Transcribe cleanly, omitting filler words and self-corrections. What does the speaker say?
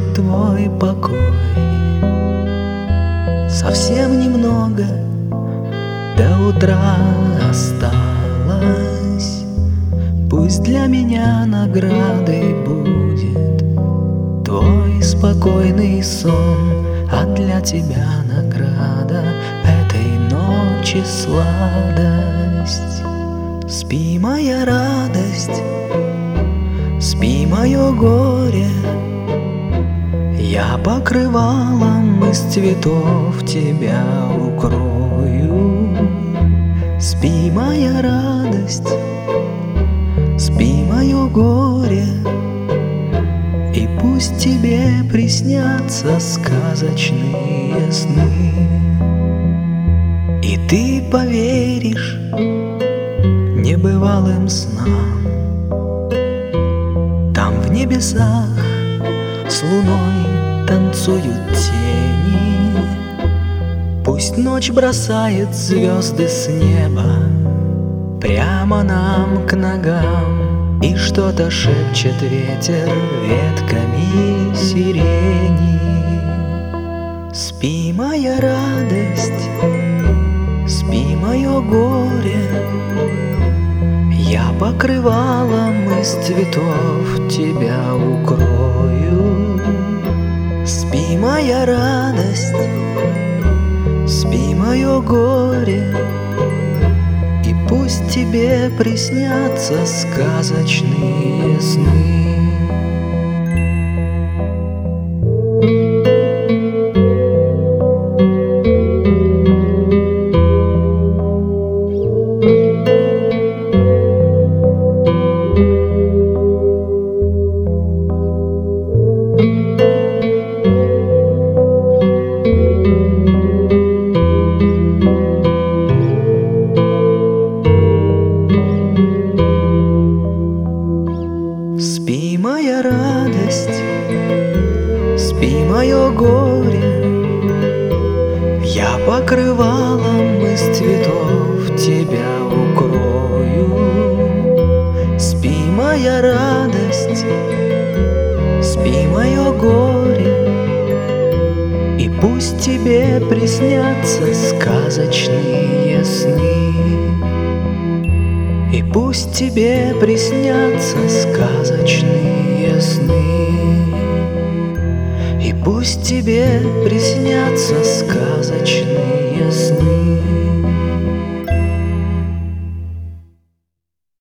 твой покой. Совсем немного до утра осталось. Пусть для меня наградой будет твой спокойный сон, а для тебя награда этой ночи сладость. Спи, моя радость, спи, мое горе, я покрывалом из цветов тебя укрою. Спи, моя радость, спи, мое горе, и пусть тебе приснятся сказочные сны. И ты поверишь небывалым снам. Там в небесах с луной танцуют тени. Пусть ночь бросает звезды с неба прямо нам к ногам, и что-то шепчет ветер ветками сирени. Спи, моя радость, спи, мое горе, я покрывалом из цветов тебя укрою. Спи, моя радость, спи, мое горе, и пусть тебе приснятся сказочные сны. Спи, моя радость, спи, мое горе, я покрывалом из цветов тебя укрою. Спи, моя радость, спи, мое горе, и пусть тебе приснятся сказочные сны. И пусть тебе приснятся сказочные сны. И пусть тебе приснятся сказочные сны.